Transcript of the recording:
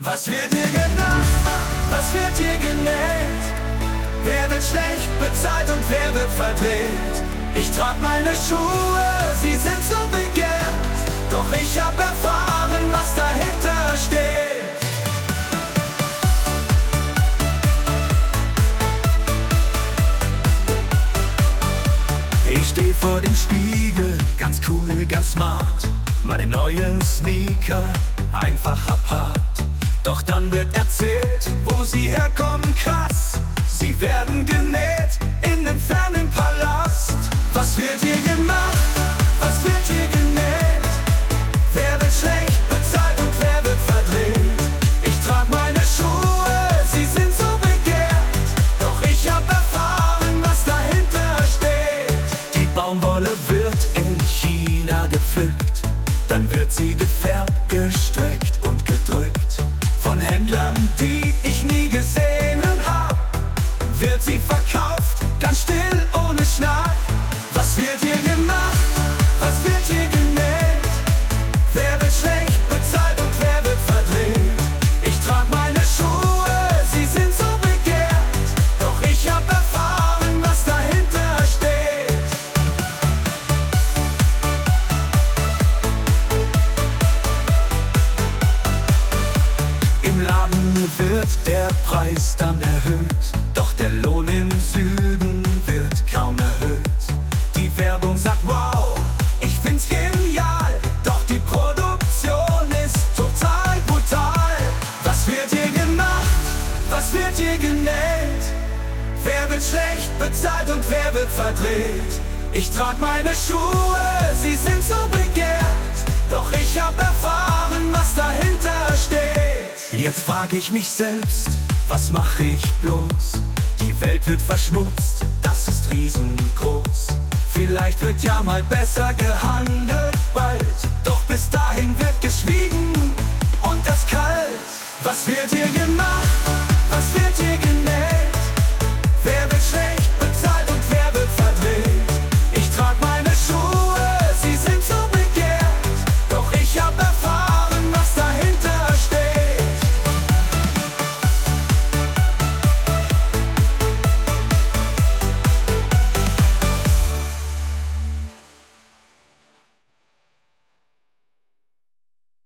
Was wird dir gedacht? Was wird dir genäht? Wer wird schlecht bezahlt und wer wird verdreht? Ich trag meine Schuhe, sie sind so begehrt, doch ich hab erfahren, was dahinter steht. Ich steh vor dem Spiegel, ganz cool, ganz smart. Meine neuen Sneaker, einfach apart. Doch dann wird erzählt, wo sie herkommen, krass. Sie werden genäht in dem fernen Palast. Was wird hier gemacht? Was wird hier genäht? Wer wird schlecht bezahlt und wer wird verdreht? Ich trag meine Schuhe, sie sind so begehrt, doch ich hab erfahren, was dahinter steht. Die Baumwolle wird in China gepflückt, dann wird sie gefärbt, gestrickt und gedrückt. Von Händlern, die ich nie gesehen hab, wird sie verkauft, ganz still, ohne Schnack. Was wird hier gemacht? Was wird hier genäht? Wer wird schlecht bezahlt und wer wird verdreht? Ich trag meine Schuhe, sie sind so begehrt, doch ich hab erfahren, was dahinter steht. Im Laden wird der Preis dann erhöht, doch der Lohn im Süden wird kaum erhöht. Die Werbung sagt wow, ich find's genial, doch die Produktion ist total brutal. Was wird hier gemacht? Was wird hier genäht? Wer wird schlecht bezahlt und wer wird verdreht? Ich trag meine Schuhe, sie sind so begehrt, doch ich hab erfahren, was dahinter steht. Jetzt frag ich mich selbst, was mach ich bloß? Die Welt wird verschmutzt, das ist riesengroß. Vielleicht wird ja mal besser gehandelt.